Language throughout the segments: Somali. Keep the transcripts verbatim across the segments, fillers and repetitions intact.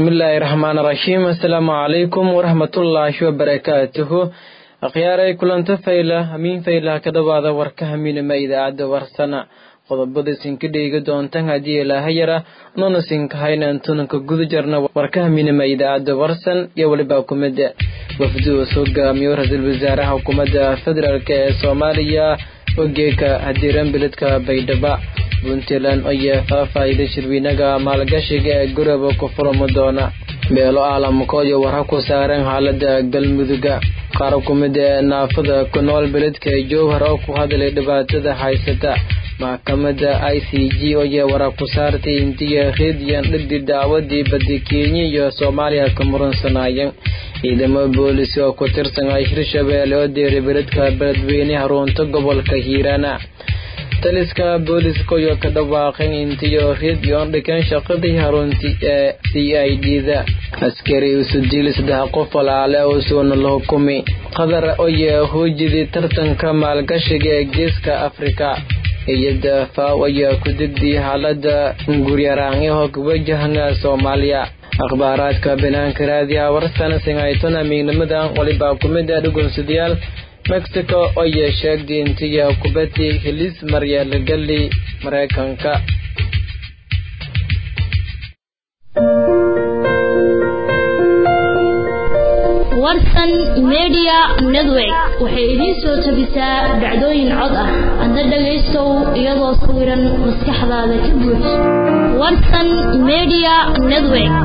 بسم الله الرحمن الرحيم. السلام عليكم ورحمة الله وبركاته. أخياري كلن تفايلة همين فايلة كدوادة وركه همين ما إذا عد ورسنا qodobada sinkadhiga doontan hadii ilaahay yara noona sinkahayna antunka gudajarna warkaha minima idaacada warsan iyo waliba kumada wafdu soo gaamiyo ra'iisul wasaaraha hukuumadda federaalka ee Soomaaliya ogeeka hadiran biladka Baydhabo Puntland ayaa faafayday shirweynaha maalgashiga ee guraba ku furmo doona meelo caalamka iyo waxa ku saaran xaaladda galmudugga qaar kumada naafada ku nool biladka Jowhar oo ku hadlay dhibaatada haysata maxkamadda I C J oo ay wara ku saartay intii khidyan dhigdi daawadii badda Kenya iyo Soomaaliya ka muransanayeen ciidamada booliska oo ku tirsan ay Hirshabelle oo deeray biladka badweyne Harunta gobolka Hiirana taliska booliska oo ka dhawaaqay intii khidyan dhigan shaqadii Harunta C I D da askari isu dilay saddex qof walaalo oo soo loo hukumay qadar oo yahuudii tartanka maalgashiga ee Geeska Afrika iyada faawaya ku digdi halada guriyaraan ee ku wajahna Soomaaliya akhbaaraadka banaanka raadiya warsana singaytona miinamadan waliba kumida dhugunsidayaal Mexico oo sheegay intii kubadii helis Maria Lagali Mareykanka warsan media network waxay idin soo tabisaa dhacdooyin cod ah anda dhageysto iyadoo sawiran maskaxdaada ka buux warsan media network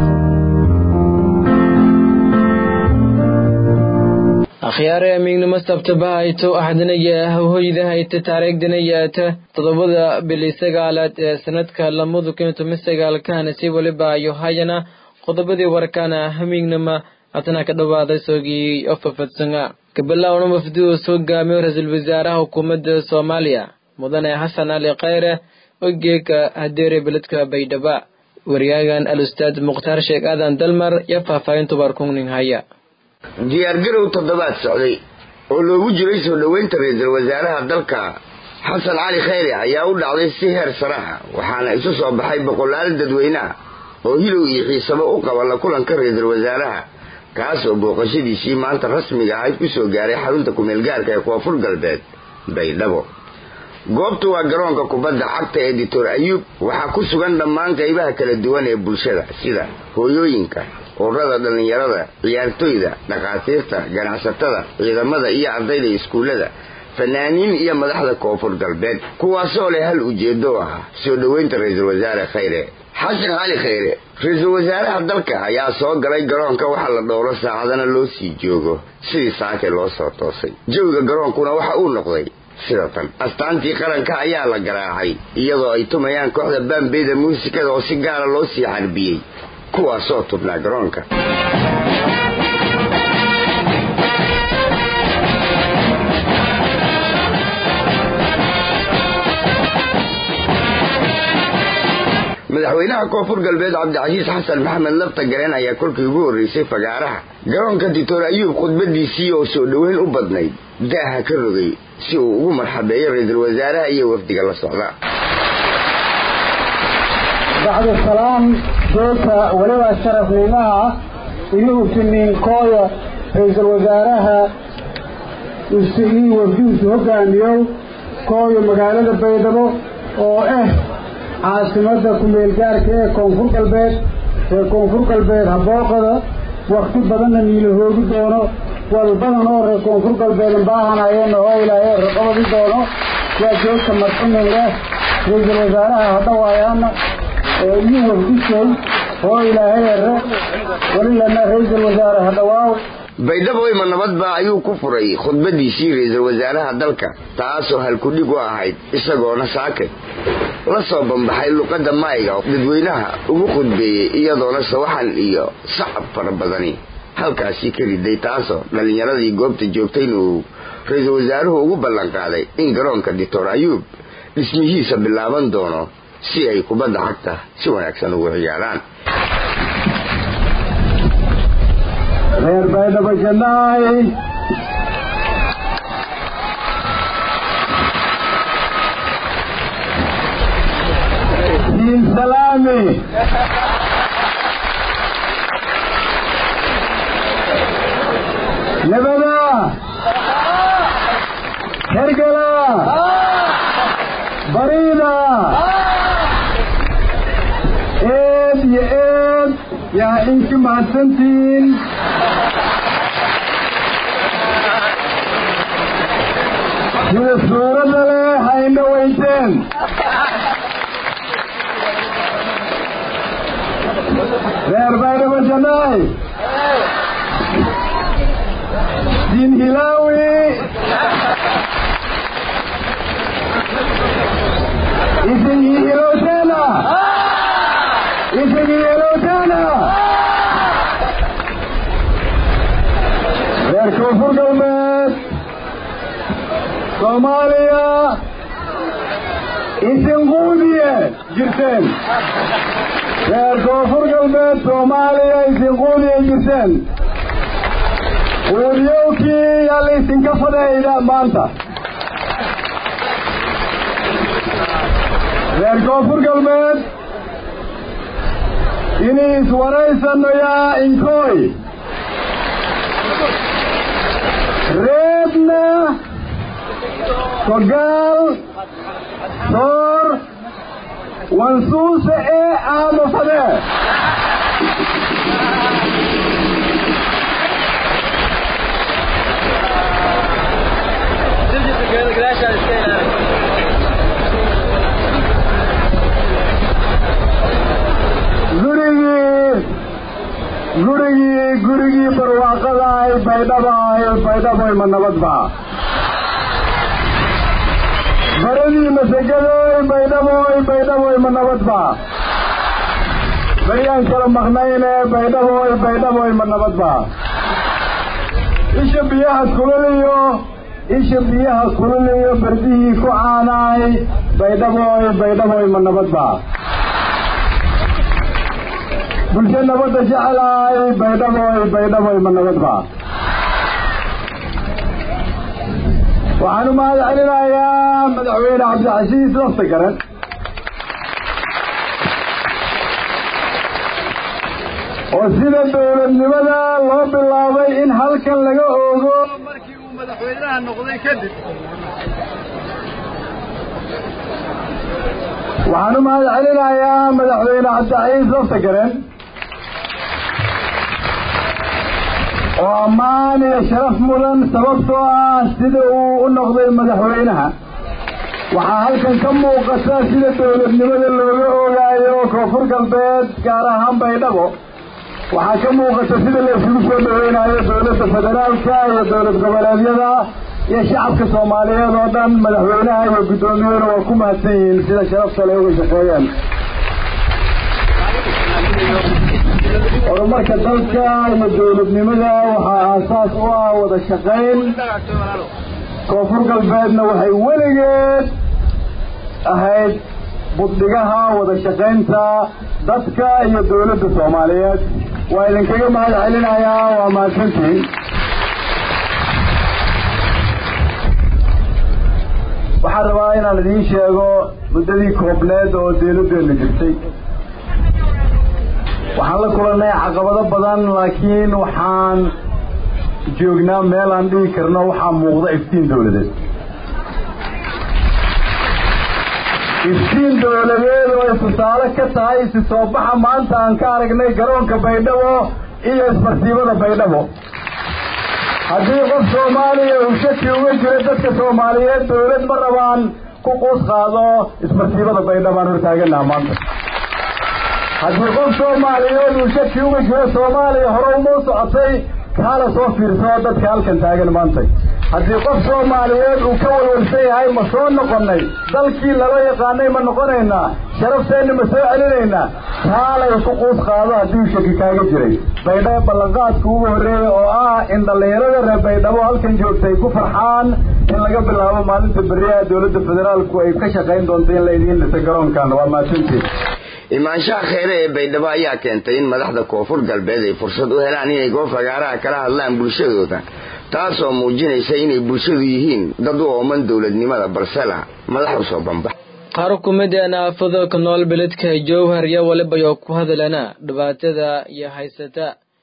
akhyaare amignimo sabtabaayto ahadnaya hooyadaha ay taariikhdanayaata todobada bil sagaalaad ee sanadka lamada kun iyo sagaal kana si waliba ayo hayana qodobadii warkana hamignimo atana ka dhawaaday soogii ofafadsanga kabalawna mafduu soo gaamiyo ra'iisul wasaaraha hukuumadda Soomaaliya mudane Xasan Ali Khayre oo geeka hadeere biladka Baydhabo wariyaagan al-ustaad Muqtaar Sheekh Aadan Dalmar ya faafaynta warkungnin haya diyaar garow toddobaad socday oo loogu jiray soo dhaweynta ra'iisul wasaaraha dalka Xasan Ali Khayre ayaa u dhacday si heer saraha waxaana isu soo baxay boqolaal dadweynaha oo hilow iyo xiisabo u qaba la kulanka ra'iisul wasaaraha kaas oo booqashadiisii maanta rasmiga ah ku soo gaaray xarunta ku meel gaarka ee Koonfur Galbeed Baydhabo goobtu waa garoonka kubadda cagta ee Dictor Ayub waxa ku sugan dhammaan qaybaha kala duwan ee bulshada sida hooyooyinka ururada dhalinyarada ciyaartoyda dhaqaatiirta ganacsatada ciidamada iyo ardayda iskuulada fanaaniin iyo madaxda Koonfur Galbeed kuwaas oo leh hal ujeedo ah soo dhaweynta ra'iisul wasaare Khayre Xasan Ali Khayre ra'iisul wasaaraha dalka ayaa soo galay garoonka waxa la dhowro saacadana loo sii joogo sidii saake loo soo toosay jawiga garoonkuna waxa uu noqday sidatan astaantii qaranka ayaa la garaacay iyadoo ay tumayaan kooxda bambeyda muusikada oo si gaar ah loo sii xarbiyay kuwaas oo tubnaa garoonka madaxweynaha Koonfur Galbeed Cabdicasiis Xasan Maxamed Lafta Gareen ayaa kolkii ugu horeysay fagaaraha garoonka Dictor Ayub khudbadiisii oo soo dhaweyn u badnayd daaha ka rogay si uu ugu marxabeeyo ra'iisul wasaaraha iyo wafdiga la socda bacda salaam doorka waliba sharafnimada inuu tinin kooyo ra'iisul wasaaraha isii wafdigiisa hogaamiyo kooyo magaalada Baydhabo oo ah caasimada ku meel gaarka ee Koonfur Galbeed ee Koonfur Galbeed habooqada waqti badan niilo hoogi doono wal badan oo reer Koonfur Galbeed baahanayeen oo ilaahay raqabadi doono waa joogta marxumeena ra'iisul wasaaraha hadda waayana ee iyo wafdigiisa oo ilaahay walilana ra'iisul wasaaraha hadda waa Baydhabo ima nabadba ayuu ku furay khudbadiisii ra'iisul wasaaraha dalka taasoo hal ku dhig u ahayd isagoona saakay la soo bambaxay luqadda maayga dadweynaha ugu khudbeeyay iyadoona sawaxan iyo sacab fara badani halkaasi ka riday taasoo dhalinyaradii goobta joogtay inuu ra'iisul wasaaruhu ugu ballan qaaday in garoonka Dictor Ayub dhismihiisa bilaaban doono si ay kubadda cagta si wanaagsan ugu ciyaaraan reer Baydhabo janaay din salami نبدا هرقلا بريدة ايد يا ايد يا انك مع السنتين في الصورة اللي حين ويتين غير بعد وجناي دين هلاوي إذن يلوتانا إذن يلوتانا غير كفر قلبات صوماليا إذن غودية جرتين غير كفر قلبات صوماليا إذن غودية جرتين وليوكي يلي سنكفر إلى مانتا غير كفر قلبات إنيس ورئيسا يا إنكوي ريبنا فقال صور وانسوس ايه آم فده gurigii gurigii gurigii barwaaqadaay baydhabaay baydhaboy ma nabadba baradii masegadoy baydhaboy baydhaboy ma nabadba baryaan kala maqnayne baydhaboy baydhaboy ma nabadba isha biyaha kululayo isha biyaha kululayo bardihii ku caanaay baydhaboy baydhaboy ma nabadba bulsho nabadda jecelaay baydhaboy baydhaboy ma nabadba waxaan u mahad celinayaa madaxweyne cabdicasiis lafta garan oo sida dowladnimada loo bilaabay in halkan laga oogo markii uu madaxweynaha noqday kadib waxaan u mahad celinayaa madaxweyne cabdicasiis lafta garan oo ammaan iyo sharaf mudan sababtoo ah sida uu u noqday madaxweynaha waxaa halkan ka muuqata sida dowladnimada looga oogaayo koonfur galbeed gaar ahaan baydhabo waxaa ka muuqata sida la isugu soo dhaweynayo dowladda federaalka iyo dowlad goboleedyada iyo shacabka soomaaliyeed oo dhan madaxweynaha iyo guddoomiyuhuna waa ku mahadsan yihiin sida sharafta le uga shaqeeyeen horumarka dalka iyo dowladnimada waxaa aasaas u ah wada shaqayn koonfur galbeedna waxay weligeed ahayd buddhigaha wada shaqaynta dadka iyo dowladda soomaaliyeed waa idinkaga mahad celinayaa waa mahadsantihiin waxaan rabaa inaan idiin sheego muddadii koobneed oo dowladdeena jirtay waxaan la kulannay caqabado badan laakiin waxaan joognaa meel aan dhihi karno waxaa muuqda iftiin dowladeed iftiin dowladeed oo ay tusaale ka tahay isi soo baxa maanta aan ka aragnay garoonka baydhabo iyo isbarsiibada baydhabo haddii qof soomaaliya uu shaki uga jira dadka soomaaliyeed dowlad ma rabaan ku quus qaado isbarsiibada baydhabo aan hortaaganaha maanta haddii qof soomaaliyeed uu shaki uga jiro soomaaliya hore uma u socotay kaala soo fiirsoo dadka halkan taagan maantay haddii qof soomaaliyeed uu ka walwalsan yahay ma soo noqonnay dalkii lala yaqaanay ma noqonaynaa sharafteenna ma soo celinaynaa kaalay ku quus qaado haddii uu shaki kaaga jiray baydhabo ballanqaadka ugu horreeya oo ah in dhallinyarada reer baydhabo halkan joogtay ku farxaan in laga bilaabo maalinta beriyaha dowladda federaalku ay ka shaqayn doonto in la idiin dhisa garoonkan waa mahadsantied imaanshaha kheyre ee baydhabo ayaa keentay in madaxda koonfur galbeed ay fursad u helaan inay goob fagaaraha kala hadlaan bulshadooda taasoo muujinaysa inay bulshadu yihiin dad u ooman dowladnimada balse lah madax u soo bambax qaar ku mid ah naafada ku nool beledka jowhar iyo waliba oo ku hadalana dhibaatada iyo haysata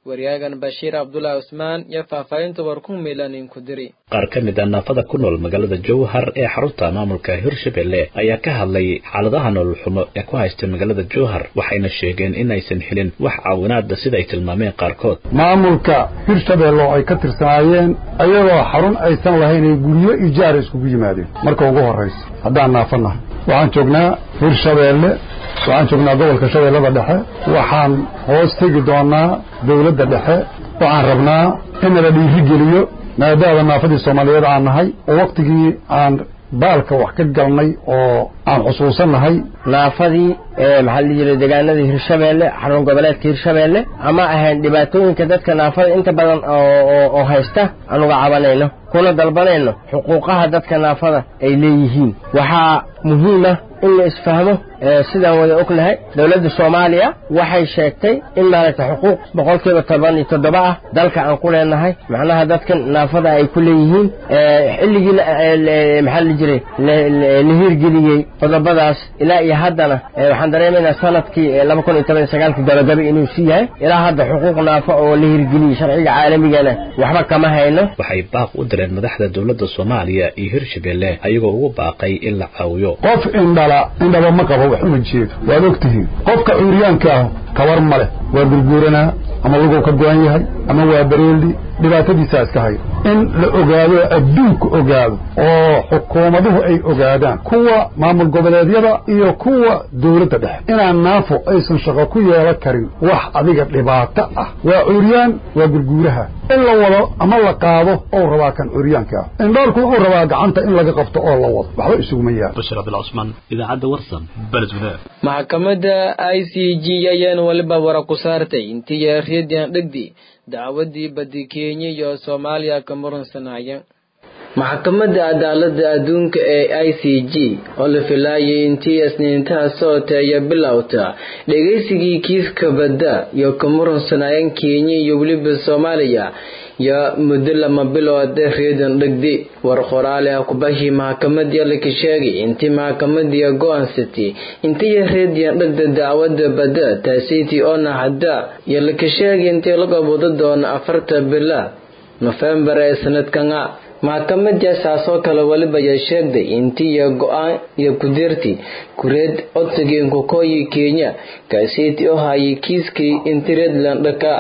wariyaagan Bashiir Abdullah Usmaan iyo faahfaahinta warku meelanin ku diri qaar ka mid ah naafada ku nool magaalada Jowhar ee xarunta maamulka Hirshabelle ayaa ka hadlay xaaladaha nolol xumo ee ku haysta magaalada Jowhar waxayna sheegeen in aysan helin wax caawinaad sida ay tilmaameen qaarkood maamulka Hirshabelle ay ka tirsanayeen ayagoo xarun aysan lahayn guriyo ijaar isku yimaadeen marka ugu horeysa hadaan naafana waxaan joognaa Hirshabelle waxaan joognaa gobolka Shabeellada Dhexe waxaan hoos tagi doonaa dawladda dhexe waxaan rabnaa in la dhiirigeliyo maadaama naafadii Soomaaliyeed aan nahay oo waqtigii aan baalka wax ka galnay oo aan xusuusanahay naafadii ee maxaa la yiraahdaa deegaanada Hirshabelle xarun goboleedka Hirshabelle ama ahaan dhibaatooyinka dadka naafada inta badan oo oo haysta anuga cabanayno kuna dalbanayno xuquuqaha dadka naafada ay leeyihiin waxa muhiim ah in la isfahmo sidaan wada ognahay dawladda Soomaaliya waxay sheegtay in maaragtay xuquuq boqolkiiba toban iyo toddoba ah dalka aan ku leenahay macnaha dadka naafada ay ku leeyihiin xilligii maxaa la jiray la hirgeliyay qodobadaas ilaa iyo haddana waxaan dareemaynaa sanadkii laba kun iyo toban iyo sagaal gabagaba inuu sii yahay ilaa hadda xuquuq naafo oo la hirgeliyay sharciga caalamigana waxba kama hayno waxay baaq u direen madaxda dawladda Soomaaliya iyo Hirshabelle ayagoo ugu baaqay in la caawiyo qof indhala indhaba ma qabo wax uma jeedo waad ogtihiin qofka cuuryaanka ah kawar male waa gurguurana ama lagu ka go'an yahay ama waa bareeldi dhibaatadiisa iska hay in la ogaado adduunka ogaado oo xukuumaduhu ay ogaadaan kuwa maamul goboleedyada iyo kuwa dawladda dhexe inaan naafo aysan shaqo ku yeelan karin wax adiga dhibaato ah waa cuuryaan waa gurguuraha in la wado ama la qaado oo rabaa kan cuuryaanka ah indhoolku uu rabaa gacanta in laga qabto oo la wado waxba isugu ma yahay Bashir Abdul Usman idaacada warsan balad maxkamadda I C J ayaan waliba wara ku saartay intii reediyan dhigdi dacwadii badi Kenya iyo Soomaaliya ka muransanayeen maxkamadda cadaaladda adduunka ee I C J oo la filayay intii isniinta soo taaya bilowta dhageysigii kiiska badda iyo ka muransanayeen Kenya iyo waliba Soomaaliya ya muddo lama bilood reedan dhigdi war qoraal ah ku bahi maxkamadda la ka sheegay intii maxkamadda go'aansatay intii reediyan dhigda dacwadda badda taasiti oo hadda ya la ka sheegay intii laga wada doono afarta bila November ee sanadkan maxkamadda saasoo kale waliba ay sheegday intii go'aan iyo ku dirti kureed odsigeen ku kooyi Kenya kaasiti oo hayay kiiskii intireed landhaka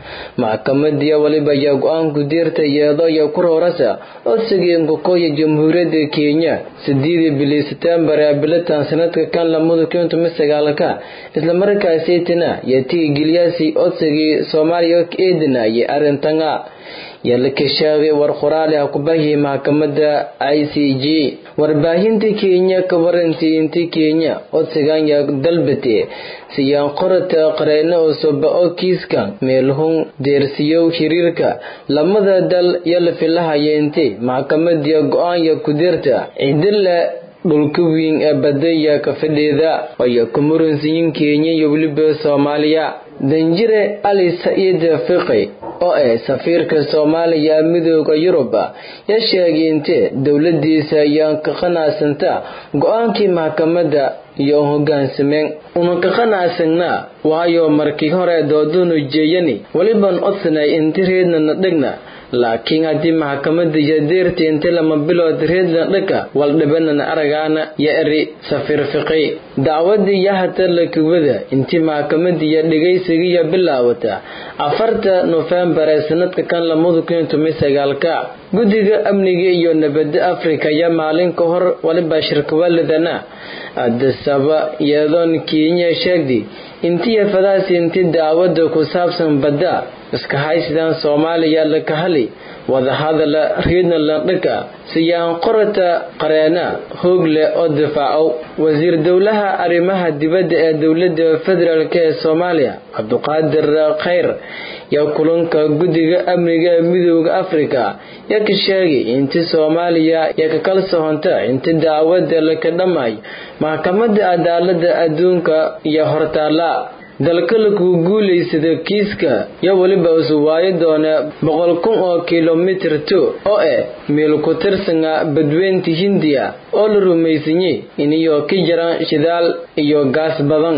maxkamadda waliba ay go'aan ku dirtay iyadoo ay ku roorasa odsigeen ku kooyi Jamhuuriyadda Kenya sideedii bishii September ee bilatan sanadka kan laba kun iyo sagaal isla markaasina yatii gilyaasi odsigii Soomaaliya eedina ay arintanga yalla ka sheegay war qoraal ah ku bahi maxkamadda I C J warbaahinta Kenya ka warantii intii Kenya odsigan ya dalbatay siyaan qorata qareeno oo soo kiiskan meelhun deersiyo xiriirka lamada dal yalla filahayeentay maxkamadda go'aan ya ku dirta cidilla dhulka weyn ee badaya ka fadhida oo ku muransiin Kenya iyo waliba Soomaaliya danjire Ali Said Fiqi oo ay safiirka Soomaaliya midowga Yurub ya sheegay intii dawladdiisa ayaan ka qanaasanta go'aankii maxkamadda iyo hoggaansameen uma ka qanaasana waayo markii hore doodunu jeeyani waliba odsanay intireedna dhigna laakiin hadii maxkamadda yadeertay inta lama bilood reedlan dhaka wal dhibanana aragana ya eri safiir Fiqi dacwadii ya hata la kubada intii maxkamadda ya dhageysiga bilaawata afarta November sanadka kan laba kun iyo sagaal gudiga amniga iyo nabadda Afrika ya maalin ka hor waliba shirka waladana adasaba iyadoo Kenya sheegday intii fadaasi intii dacwadda ku saabsan badda iska haysidaan Soomaaliya la ka hali wada hadala reedna la dhaka siyaan qorata qareena hoogle oo difaaco wasiir dawlaha arrimaha dibadda ee dawladda federaalka ee Soomaaliya Abduqaadir Khayr ya kulanka gudiga amniga midowga Afrika ya ka sheegay intii Soomaaliya ya ka kala soonta intii dacwadda la ka dhamay maxkamadda cadaaladda adduunka iyo hortaala dalka la ku guuleysada kiiska ya waliba soo waayo doona boqol kun oo kiiloomitir oo eh meel ku tirsana badweynta Hindiya oo la rumaysanay inay ka jiraan shidaal iyo gaas badan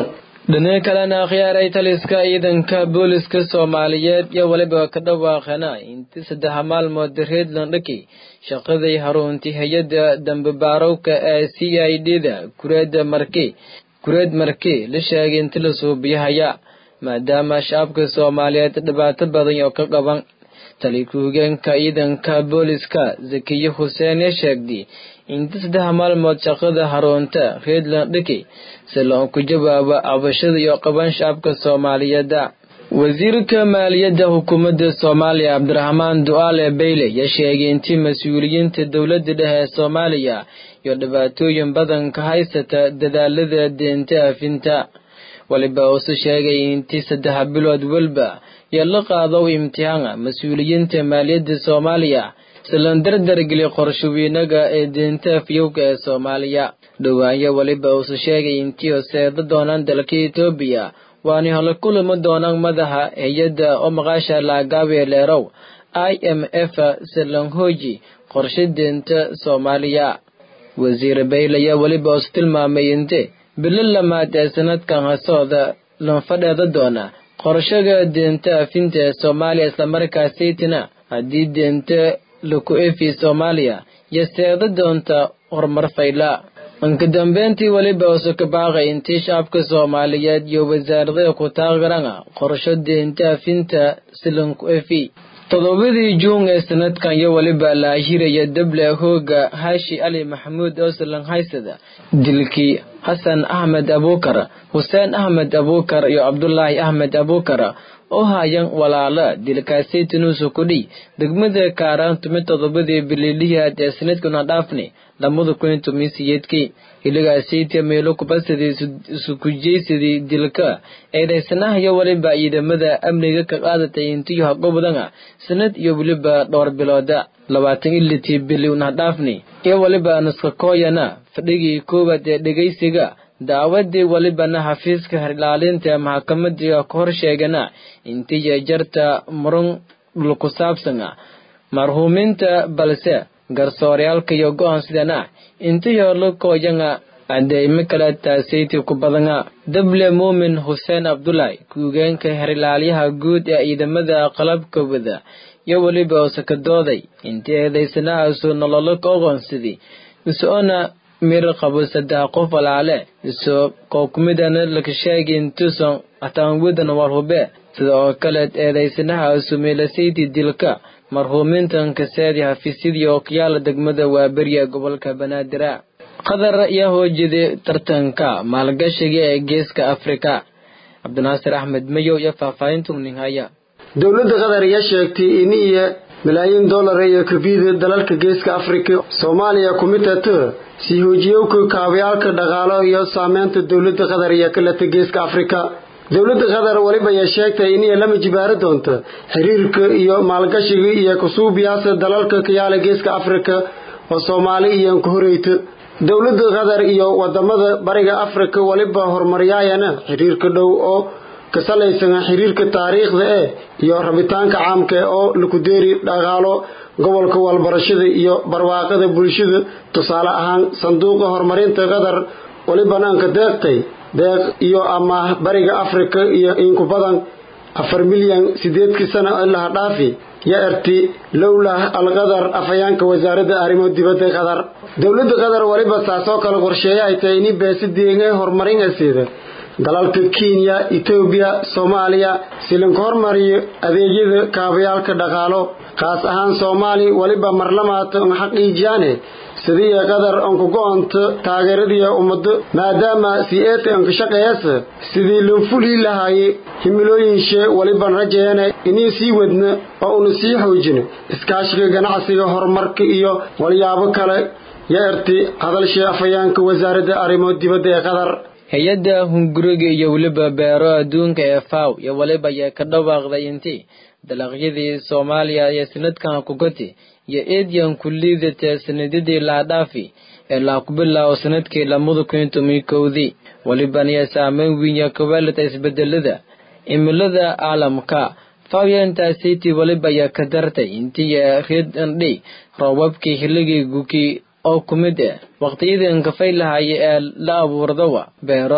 dhinaca kalena khiyaaray taliska ciidanka booliska Soomaaliyeed iyo waliba ka dhawaaqana intii saddex maalmood Redland dhaki shaqadii haruntii hay'adda dambe baarowka ee C I D-da kureeda markii kureed markii la sheegay intii la soo bixiyay maadaama shacabka Soomaaliyeed dhibaato badan oo ka qaban talikuuganka ciidanka booliska Zakiya Hussein sheegdi intii saddex maalmood shaqada harunta Redland dhaki salon ku jawaaba cabashada iyo qaban shacabka Soomaaliyeed wasiirka maaliyadda hukuumadda Soomaaliya Cabdiraxmaan Du'aale Bayle ya sheegay intii mas'uuliyiinta dawladda dhexe Soomaaliya iyo dhibaatooyin badan ka haysata dadaalada deynta afinta waliba uu sheegay intii saddex bilood walba ya la qaado imtixaan mas'uuliyiinta maaliyadda Soomaaliya silandar dargeli qorshooyinaga ee deynta fiyowga ee Soomaaliya dhawaaya waliba uu sheegay intii oo seeda doonaan dalka Itoobiya waani hal kulamo doonaan madaxa hay'adda oo maqaasha la gaabeeleerow I M F silan hooji qorshe deynta Soomaaliya wasiir Bayle ya waliba uu tilmaamay intii bilallamaad ee sanadkan hasooda lan fadhada doona qorshaga deynta afinta ee Soomaaliya isla markaasaytina haddii deynta lagu eefi Soomaaliya ya seeda doonta horumar fayla anka dambeyntii waliba uu ka baaqay intii shacabka Soomaaliyeed iyo wasaaradda ku taageerana qorshe deynta afinta silan ku eefi todobadii Juun ee sanadkan iyo waliba la hiraya dable hooga Hashi Ali Maxamuud oo silan haysada dilkii Hassan Ahmed Abukar Hussein Ahmed Abukar iyo Abdullahi Ahmed Abukar oo hayan walaala dilkaasi tinuusu kudhi degmada Kaaraan tumid todobadii biliiliyaad ee sanadkan dhaafni lamada kun iyo toban iyo sideedkii iligaasi meelo ku basadii isku jeesidii dilka ee dheesanaha iyo waliba ciidamada amniga ka qaadatay intii hogobadana sanad iyo waliba dhowr bilooda labaatan iyo lix bilyan dhaafni iyo waliba naska kooyana fadhigii koowaad ee dhageysiga daawadii waliba na xafiiska ilaalinta maxkamadda ka hor sheegana intii jarta murun ku saabsan marhuuminta balse garsooryaalka iyo go'aan sidana intii la kooyana adeeyma kala taaseyti ku badana dable Muumin Hussein Abdullahi kuuganka herilaaliyaha guud ee ciidamada qalabka wada iyo waliba sakadooday intii eedeysanaha soo nolol ka ogoonsidii isona mir qabo saddex qof alaale isoo kookumidana la sheegay intuusan ataan wadan warhube sidoo kale eedeysanaha sumeelasaydi dilka marhuumintan ka saadi xafiisyadii oo kiyaala degmada Waaberiya gobolka Banaadir qadar iyo hoojide tartanka maalgashiga ee geeska Afrika Cabdinaasir Axmed Mayo iyo faahfaahintu ninhaya dawladda qadar ayaa sheegtay in iyo malaayiin dollar ay ka bixiyay dalalka geeska Afrika Soomaaliya kumitato si hoojiyowka kaabyaalka dhaqaale iyo saameynta dawladda qadar iyo kala geeska Afrika dawladda qadar waliba ay sheegtay in ay lama jibaaro doonto xiriirka iyo maalgashiga iyo kusuubiyaasha dalalka kiyaala geeska Afrika oo Soomaaliya iyo ku horeeyto dawladda qadar iyo wadamada bariga Afrika waliba horumariyayana xiriirka dhow oo ka salaysan xiriirka taariikhda ee iyo rabitaanka caamka oo lagu deeri dhaqaalo gobolka walbarashada iyo barwaaqada bulshada tusaale ahaan sanduuqa horumarinta qadar waliba naanka deeqtay deeq iyo ama bariga Afrika iyo in ku badan afar milyan sideedkii sano ilaa dhaafi ya arti lawla al-qadar afayeenka wasaaradda arrimaha dibadda qadar dawladda qadar waliba taasoo kala qorsheeyay ay tahay in beesideega horumarinaysa dalalka Kenya Ethiopia Soomaaliya silan hormariyo adeegyada kaabyaalka dhaqaalo qaas ahaan Soomaali waliba marlamaad xaqiijiyane sidii qadar aan ku go'aanto taageeradii ummadda maadaama siyaasad aan ka shaqeeyay sidii loo fuli lahaay himilooyin shay waliba rajeeyana inay sii wadna oo uu sii xoojino iskaashiga ganacsiga horumarka iyo walyaabo kale yaarti hadal shay afayeenka wasaaradda arrimaha dibadda ee qadar hay'adda hunguriga iyo waliba beero adduunka ee F A O iyo waliba ay ka dhawaaqday intii dalagyadii Soomaaliya ee sanadkan ku gatay iyo eedyan kulliyada sanadidii la dhaafi ee la ku bilaabo sanadkii lamada kun iyo toban iyo kowdii waliba ay saameyn weyn ka waalida isbedelada cimilada caalamka faawiyeenta city waliba ay ka dartay intii reed andhi roobabkii xilligii guki oo kumid ah waqtiyadan ka faylahay ee la abuurdawa beero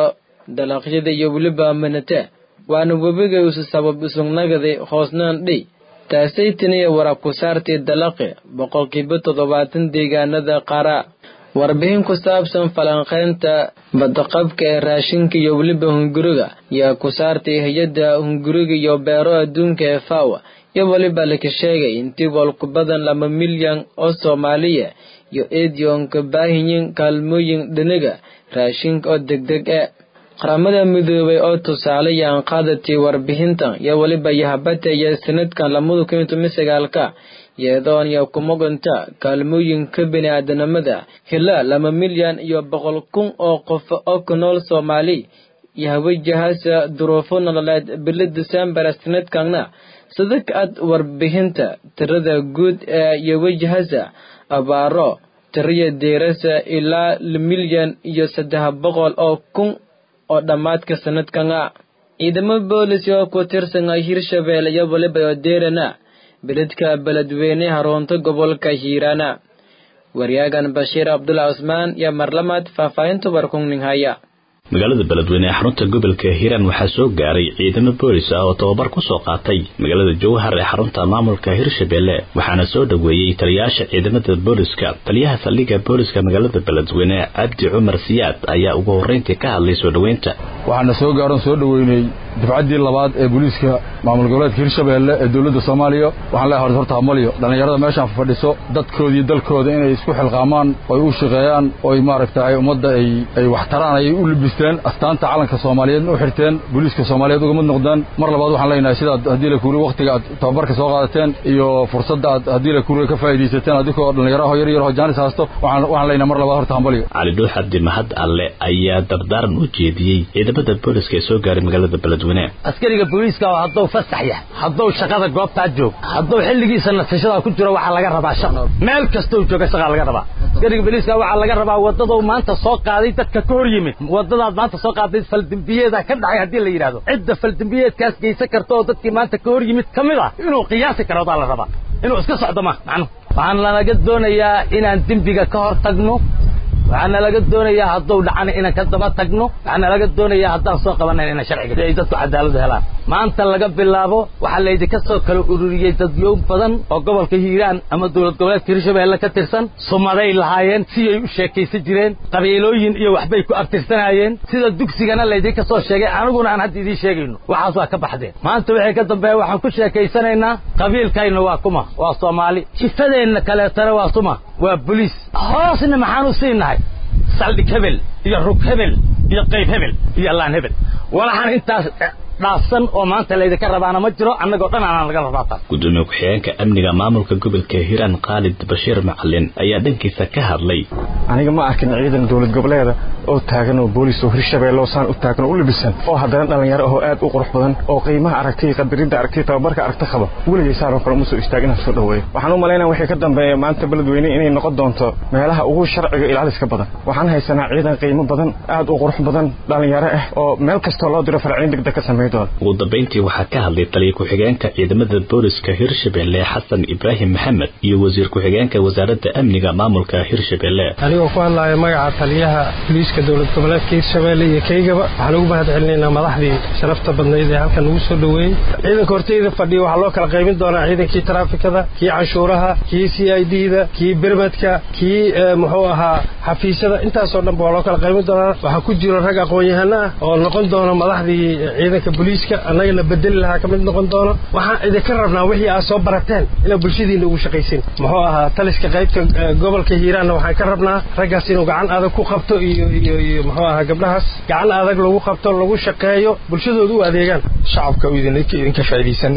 dalaqyada iyo weliba manate waana webiga usu sabab usugnagaday hoosnaan dhey taasay taniya warab ku saartay dalaqe boqolkiiba toddobaatan deegaanada qara warbixin ku saabsan falanqaynta badqabka ee raashinka iyo weliba hunguriga yaa ku saartay hay'adda hunguriga iyo beero adduunka ee F A O iyo weliba la sheegay intii walku badan laba milyan oo Soomaaliya iyo eedyoonka baahiyin kaalmooyin dhinaga raashinka oo degdeg ah qaramada midoobay oo tusaale yaan qaadatay warbixintan iyo waliba yahabata iyo sanadkan lamada kun iyo sagaalka iyadoo iyo kumoganta kaalmooyinka bini'aadanimada hela laba milyan iyo boqol kun oo qof oo ku nool Soomaali iyo wajahasa duruufo nololeed bil December sanadkanna saddex ad warbixinta tirada guud ee iyo wajahasa abaaro tiriya deerasa ilaa milyan iyo saddex boqol oo kun oo dhamaadka sanadkan ciidamada booliska oo ku tirsan Hirshabelle iyo waliba deerana beledka beledweyne Haroonta gobolka Hiirana waryagan Bashiir Abdullah Usman ya marlamad faafaynta warkungning haya magaalada beledweyne ee xarunta gobolka Hiiraan waxaa soo gaaray ciidamo boolis ah oo tababar ku soo qaatay magaalada Jowhar ee xarunta maamulka Hirshabelle waxaana soo dhaweeyay taliyaasha ciidamada booliska taliyaha saldhigga booliska magaalada beledweyne Abdi Umar Siyaad ayaa ugu horeyntii ka hadlay soo dhaweynta waxaana soo gaaran soo dhaweynay difacadii labaad ee booliska maamul goboleedka Hirshabelle ee dawladda Soomaaliya waxaan leeyahay horta hamaliyo dhalinyarada meeshan fadhiso dadkooda iyo dalkooda inay isku xilqaamaan oo u shaqeeyaan oo maaragtay ummadda ay ay wax taraan ay u libistaan astaanta calanka Soomaaliyeed u xirteen booliska Soomaaliyeed uga mid noqdaan mar labaad waxaan leenahay sida hadii la kuuri waqtiga tababarka soo qaadateen iyo fursadda hadii la kuuri ka faa'iideysateen adigoo dhalinyaro yar yar oo jaanis haasto waxaan waxaan leenahay mar labaad horta hamaliyo Ali Dhuux Abdi Mahad Alle ayaa dardaaran u jeediyay ciidamada booliska ee soo gaaray magaalada beledweyne askariga booliska oo hadduu fasax yahay hadduu shaqada goobta joog hadduu xilligiisa nasashada ku jiro waxa laga rabaa shaqo meel kasta oo jooga shaqo laga rabaa askariga booliska waxa laga rabaa wadada uu maanta soo qaaday dadka ka hor yimid wadada maanta soo qaaday faldambiyeeda ka dhacay hadii la yiraahdo cidda faldambiyeedkaas geysan karto oo dadkii maanta ka hor yimid kamida inuu qiyaasi karo la rabaa inuu iska socdo ma macno waxaan laga doonayaa inaan dambiga ka hor tagno waxaan laga doonayaa hadduu dhacana inaan ka daba tagno waxaan laga doonayaa haddaan soo qabanay inaan sharciga ay dadku cadaalad helaan maanta laga bilaabo waxa la idin ka soo kala ururiyay dadyo badan oo gobolka Hiiraan ama dawlad goboleedka Hirshabelle ka tirsan Soomaaliy lahaayeen si ay u sheekaysan jireen qabiilooyin iyo waxbay ku abtirsanayeen sida dugsigana la idin ka soo sheegay aniguna aan hadda idin sheegayno waxaas waa ka baxdeen maanta wixii ka dambeeya waxaan ku sheekaysanaynaa qabiilkayna waa kuma waa Soomaali jifadeena kale tare waa Soomaa waa police hoosna maxaan u siinahay saldhig hebel iyo rug hebel iyo qayb hebel iyo laan hebel walahan intaas dhaafsan oo maanta la idinka rabaana ma jiro annagoo dhan aan laga rabaa gudoomiye ku-xigeenka amniga maamulka gobolka Hiiraan Khalid Bashiir Macalin ayaa dhankiisa ka hadlay aniga ma arkin ciidan dawlad goboleeda oo taagan oo boolis oo Hirshabelle oo saan u taagan oo libisan oo haddana dhalinyaro oo aad u qurux badan oo qiimaha aragtay qadarinta aragtay tababarka aragta qaba waligeey saaro kale ma soo istaagina soo dhaweey waxaan u maleynaa wixii ka dambeeyay maanta beledweyne inay noqon doonto meelaha ugu sharciga ilaaliska badan waxaan haysanaa ciidan qiimo badan aad u qurux badan dhalinyaro ah oo meel kasta loo diro farciin degdeg ka sameeyo ugu dambeyntii waxaa ka hadlay taliye ku-xigeenka ciidamada booliska Hirshabelle Xasan Ibrahim Maxamed iyo wasiir ku-xigeenka wasaaradda amniga maamulka Hirshabelle anigoo ku hadlayo magaca taliyaha booliska dawlad goboleedka Hirshabelle iyo kaygaba waxaan ugu mahadcelinaynaa madaxdii sharafta badnayd ee halkan ugu soo dhaweeyay ciidanka horteyda fadhiyo waxa loo kala qaybin doonaa ciidankii traafikada kii canshuuraha kii C I D-da kii birmadka kii muxuu ahaa xafiisyada intaas oo dhan waa loo kala qaybin doonaa waxa ku jiro rag aqoon-yahano ah oo noqon doona madaxdii ciidanka booliska anagana bedeli lahaa ka mid noqon doono waxaan idinka rabnaa wixii aad soo barateen inaa bulshadiina ugu shaqaysin muxuu ahaa taliska qaybta gobolka Hiiraanna waxaan ka rabnaa raggaas inuu gacan adag ku qabto iyo iyo iyo muxuu ahaa gabdhahaas gacan adag lagu qabto lagu shaqeeyo bulshadoodu u adeegaan shacabka u idinka idinka faa'iideysan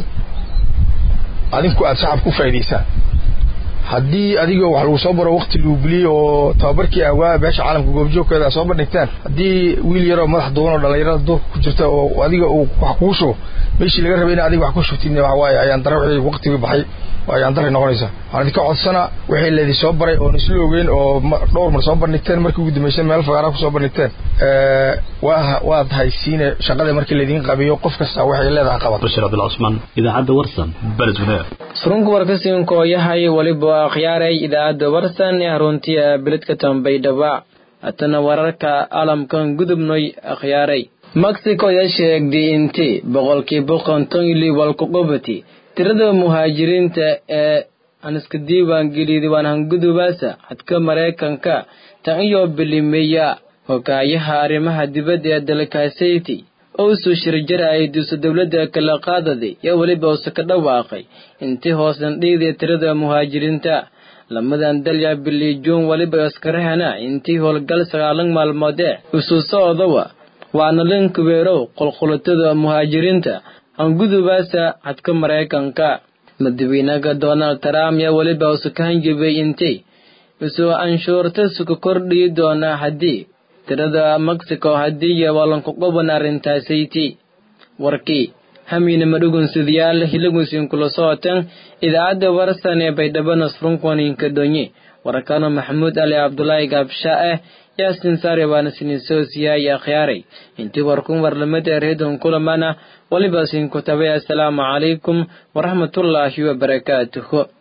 adinku aad shacabku faa'iideysaan haddii adiga wax lagu soo baro waqti lagu geliyo oo tababarkii awaa beesha caalamka goobjoogkeeda soo bandhigtaan haddii wiil yar oo madax duwan oo dhalinyarada duurka ku jirta oo adiga uu wax kugu shubo meeshii laga rabay in adiga wax ku shubtidna waxa waaye ayaan dare wixii waqtigii baxay ayaan dare noqonaysaa waxaan idinka codsanaa wixii laydin soo baray oo isla ogeyn oo dhowr mar soo bandhigteen markii ugu dambeysay meel fagaara ku soo bandhigteen waa waad haysiine shaqada markii laydin qabiyo qof kasta waxay leedahay qabad Bashiir Abdullah Usman idaacadda Warsan beledweyne surunka warkasiin kooyahay waliba akhyaaray idaacadda Warsan ee runtii beledka Tambaydhaba atana wararka alamkan gudubnoy akhyaaray Mexico ayaa sheegday intii boqolkiiba konton iyo walku qubati tirada muhaajiriinta ee aan iska diiwaan geliyay diiwaan gudubaasa xadka Mareykanka tan iyo bilimeeya hogaayaha arrimaha dibadda ee dalkaasaytii oo soo shirjiray duusa dawladda kala qaadaday iyo waliba oo ka dhawaaqay intii hoosan dhiiday tirada muhaajiriinta lamadan dalya bilijoon waliba askarahana intii howlgal sagaalan maalmood ee soo socda waana linkuweerow qolqolatada muhaajiriinta aan gudubaasa xadka Mareykanka madaxweynaha Donald Trump ya waliba uu ka hanjabay intii soo anshuurta suku kordhi doona hadii tirada Mexico hadii walanku qoban arintaasaytii warkii hamiina madugun sidiyaal hilagusin kula sootan idaacada warsan ee Baydhabo Nasrunkoninka donye warakano Maxamuud Ali Abdullaahi Gabshaa yaasin sare waan sinisosiya ya khiyaaray intii warkun warlamada reedon kulamana waliba sin ku tabay assalaamu calaykum wa rahmatullaahi wa barakaatuh.